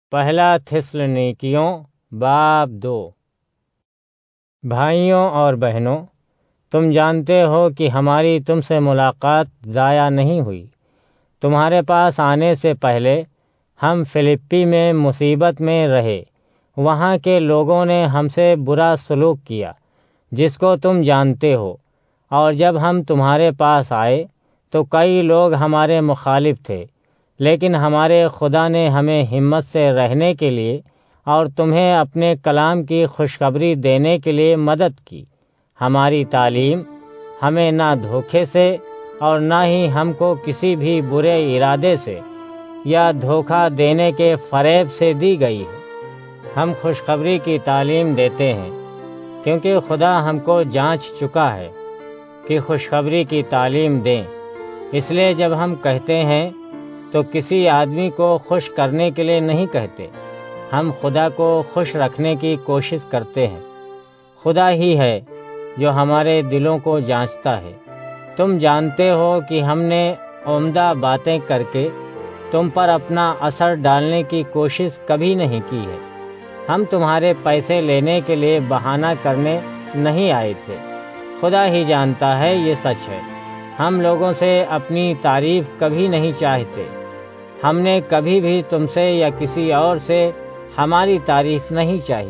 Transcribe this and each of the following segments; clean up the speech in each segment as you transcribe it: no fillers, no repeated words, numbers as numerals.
پہلا تھسلنیکیوں باب 2۔ بھائیوں اور بہنوں، تم جانتے ہو کہ ہماری تم سے ملاقات ضائع نہیں ہوئی۔ تمہارے پاس آنے سے پہلے ہم فلپی میں مصیبت میں رہے۔ وہاں کے لوگوں نے ہم سے برا سلوک کیا، جس کو تم جانتے ہو، اور جب ہم تمہارے پاس آئے تو کئی لوگ ہمارے مخالف تھے، لیکن ہمارے خدا نے ہمیں ہمت سے رہنے کے لیے اور تمہیں اپنے کلام کی خوشخبری دینے کے لیے مدد کی۔ ہماری تعلیم ہمیں نہ دھوکے سے اور نہ ہی ہم کو کسی بھی برے ارادے سے یا دھوکہ دینے کے فریب سے دی گئی ہے۔ ہم خوشخبری کی تعلیم دیتے ہیں کیونکہ خدا ہم کو جانچ چکا ہے کہ خوشخبری کی تعلیم دیں۔ اس لیے جب ہم کہتے ہیں تو کسی آدمی کو خوش کرنے کے لیے نہیں کہتے، ہم خدا کو خوش رکھنے کی کوشش کرتے ہیں۔ خدا ہی ہے جو ہمارے دلوں کو جانچتا ہے۔ تم جانتے ہو کہ ہم نے عمدہ باتیں کر کے تم پر اپنا اثر ڈالنے کی کوشش کبھی نہیں کی ہے۔ ہم تمہارے پیسے لینے کے لیے بہانہ کرنے نہیں آئے تھے۔ خدا ہی جانتا ہے یہ سچ ہے۔ ہم لوگوں سے اپنی تعریف کبھی نہیں چاہتے۔ ہم نے کبھی بھی تم سے یا کسی اور سے ہماری تعریف نہیں چاہی۔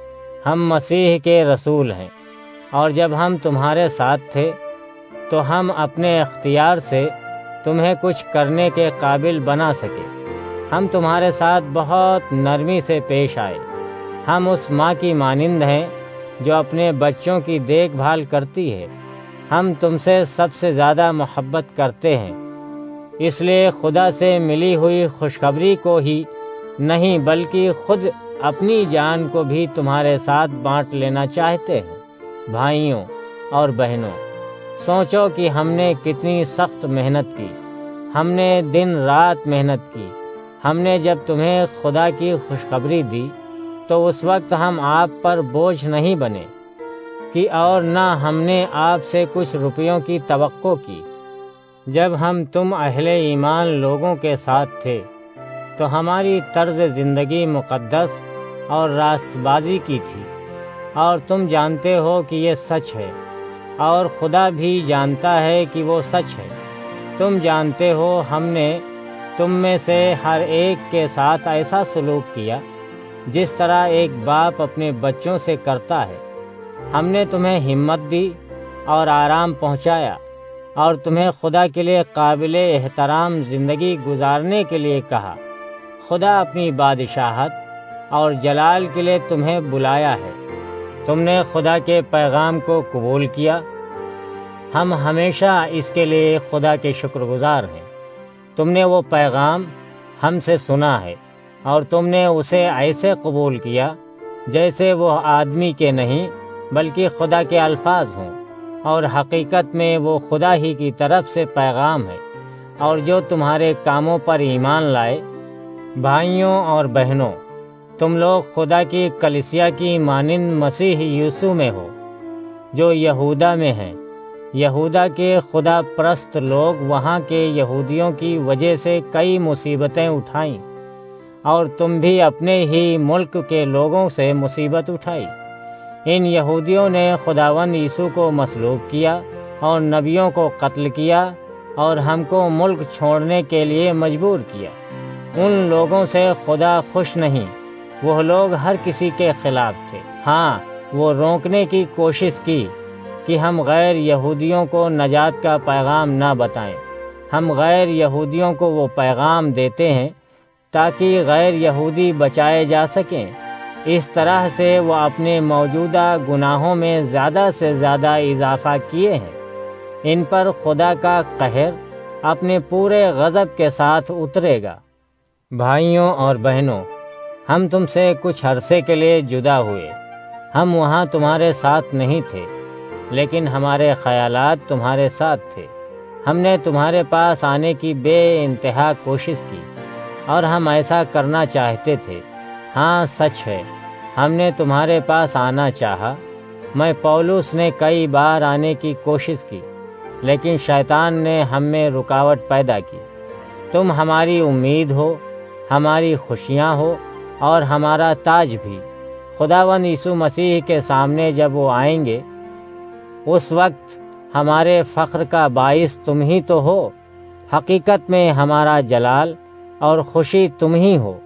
ہم مسیح کے رسول ہیں، اور جب ہم تمہارے ساتھ تھے تو ہم اپنے اختیار سے تمہیں کچھ کرنے کے قابل بنا سکے۔ ہم تمہارے ساتھ بہت نرمی سے پیش آئے۔ ہم اس ماں کی مانند ہیں جو اپنے بچوں کی دیکھ بھال کرتی ہے۔ ہم تم سے سب سے زیادہ محبت کرتے ہیں، اس لیے خدا سے ملی ہوئی خوشخبری کو ہی نہیں بلکہ خود اپنی جان کو بھی تمہارے ساتھ بانٹ لینا چاہتے ہیں۔ بھائیوں اور بہنوں، سوچو کہ ہم نے کتنی سخت محنت کی۔ ہم نے دن رات محنت کی۔ ہم نے جب تمہیں خدا کی خوشخبری دی تو اس وقت ہم آپ پر بوجھ نہیں بنے کہ اور نہ ہم نے آپ سے کچھ روپیوں کی توقع کی۔ جب ہم تم اہل ایمان لوگوں کے ساتھ تھے تو ہماری طرز زندگی مقدس اور راست بازی کی تھی، اور تم جانتے ہو کہ یہ سچ ہے، اور خدا بھی جانتا ہے کہ وہ سچ ہے۔ تم جانتے ہو ہم نے تم میں سے ہر ایک کے ساتھ ایسا سلوک کیا جس طرح ایک باپ اپنے بچوں سے کرتا ہے۔ ہم نے تمہیں ہمت دی اور آرام پہنچایا، اور تمہیں خدا کے لیے قابل احترام زندگی گزارنے کے لیے کہا۔ خدا اپنی بادشاہت اور جلال کے لیے تمہیں بلایا ہے۔ تم نے خدا کے پیغام کو قبول کیا۔ ہم ہمیشہ اس کے لیے خدا کے شکر گزار ہیں۔ تم نے وہ پیغام ہم سے سنا ہے، اور تم نے اسے ایسے قبول کیا جیسے وہ آدمی کے نہیں بلکہ خدا کے الفاظ ہوں، اور حقیقت میں وہ خدا ہی کی طرف سے پیغام ہے، اور جو تمہارے کاموں پر ایمان لائے۔ بھائیوں اور بہنوں، تم لوگ خدا کی کلیسیا کی مانند مسیح یسوع میں ہو، جو یہودا میں ہیں۔ یہودا کے خدا پرست لوگ وہاں کے یہودیوں کی وجہ سے کئی مصیبتیں اٹھائیں، اور تم بھی اپنے ہی ملک کے لوگوں سے مصیبت اٹھائی۔ ان یہودیوں نے خداوند یسوع کو مصلوب کیا اور نبیوں کو قتل کیا اور ہم کو ملک چھوڑنے کے لیے مجبور کیا۔ ان لوگوں سے خدا خوش نہیں، وہ لوگ ہر کسی کے خلاف تھے۔ ہاں، وہ روکنے کی کوشش کی کہ ہم غیر یہودیوں کو نجات کا پیغام نہ بتائیں۔ ہم غیر یہودیوں کو وہ پیغام دیتے ہیں تاکہ غیر یہودی بچائے جا سکیں۔ اس طرح سے وہ اپنے موجودہ گناہوں میں زیادہ سے زیادہ اضافہ کیے ہیں۔ ان پر خدا کا قہر اپنے پورے غضب کے ساتھ اترے گا۔ بھائیوں اور بہنوں، ہم تم سے کچھ عرصے کے لیے جدا ہوئے۔ ہم وہاں تمہارے ساتھ نہیں تھے، لیکن ہمارے خیالات تمہارے ساتھ تھے۔ ہم نے تمہارے پاس آنے کی بے انتہا کوشش کی، اور ہم ایسا کرنا چاہتے تھے۔ ہاں، سچ ہے، ہم نے تمہارے پاس آنا چاہا۔ میں پولس نے کئی بار آنے کی کوشش کی، لیکن شیطان نے ہم میں رکاوٹ پیدا کی۔ تم ہماری امید ہو، ہماری خوشیاں ہو، اور ہمارا تاج بھی۔ خداوند یسوع مسیح کے سامنے جب وہ آئیں گے، اس وقت ہمارے فخر کا باعث تم ہی تو ہو۔ حقیقت میں ہمارا جلال اور خوشی تم ہی ہو۔